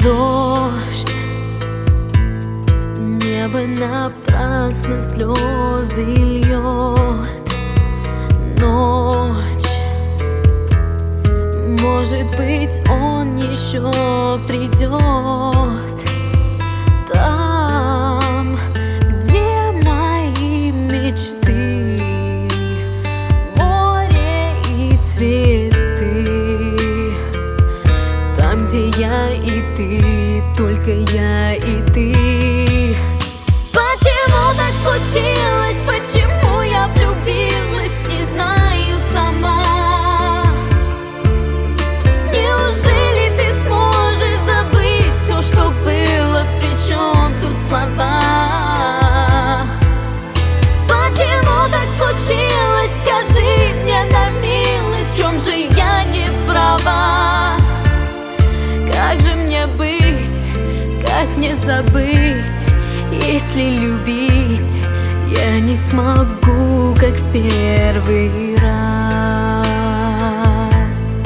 Дождь, небо напрасно слезы льет. Ночь, может быть, он еще придет. Там, где мои мечты, море и цветы. Там, где я и ты, только я и ты. Почему так случилось? Почему я влюбилась? Не знаю сама. Неужели ты сможешь забыть все, что было? Причем тут слова? Почему так случилось? Скажи мне на милость, в чем же я не права? Как же мне быть, как мне забыть, если любить я не смогу, как в первый раз?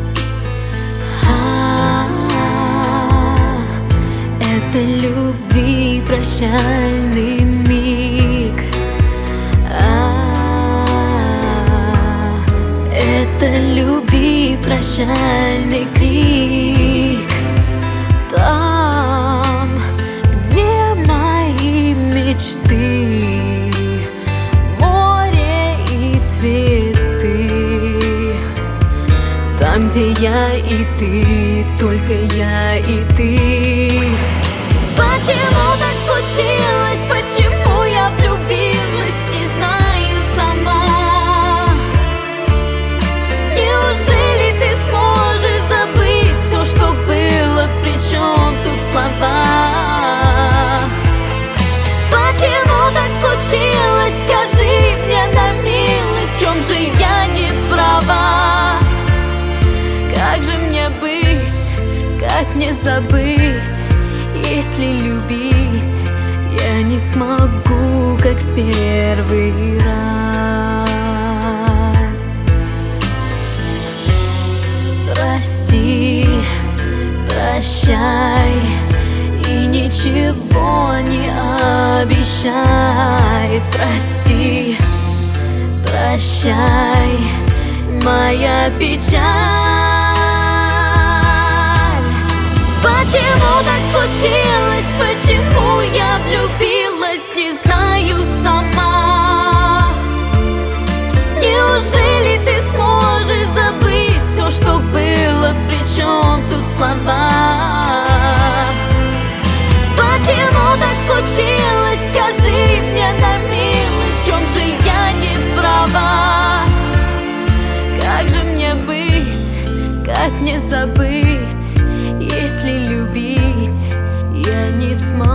Это любви прощальный миг. Это любви прощальный крик. Там, где мои мечты, море и цветы. Там, где я и ты, только я и ты. Почему так случилось? Почему я влюбилась? Не знаю сама. Неужели ты сможешь забыть все, что было? Причем тут слова? Почему так случилось? Скажи мне на милость, в чем же я не права? Как же мне быть, как мне забыть, если любить я не смогу, как в первый раз? Прости, прощай и ничего не обещай. Прости, прощай, моя печаль. Почему так случилось? Почему я влюбилась? Не знаю сама. Неужели ты сможешь забыть все, что было? Причем тут слова? Почему так случилось? Скажи мне на милость, в чем же я не права? Как же мне быть, как мне забыть, если любить я не смогу?